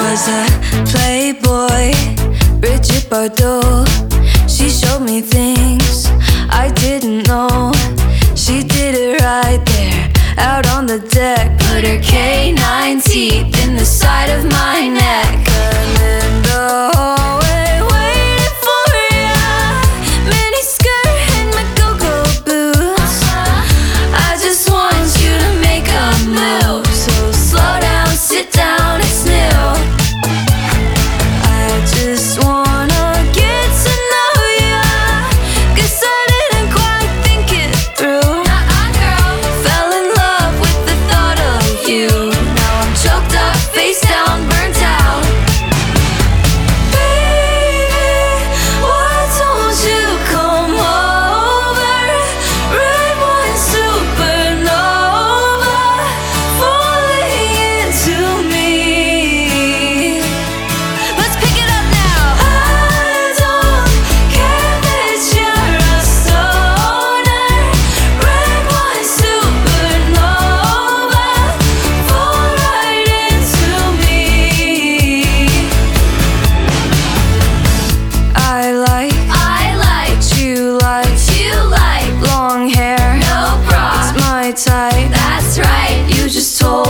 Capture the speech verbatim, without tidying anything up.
was a playboy, Bridget Bardot. She showed me things I didn't know. She did it right there, out on the deck. Put her canine teeth in the side of my neck. I'm in the hallway waiting for ya, mini skirt and my go-go boots. I just want you to make a move, so slow down, sit down, it's new. I just wanna get to know ya, 'cause I didn't quite think it through. Fell in love with the thought of you. Now I'm choked up, face down, burnt out. Baby, why don't you come over? Red wine supernova, falling into me. Let's pick it up now. I don't care that you're a stoner. Red wine supernova, fall right into me. I like, I like what you like, what you like. Long hair, no bra, it's my type. That's right, you just told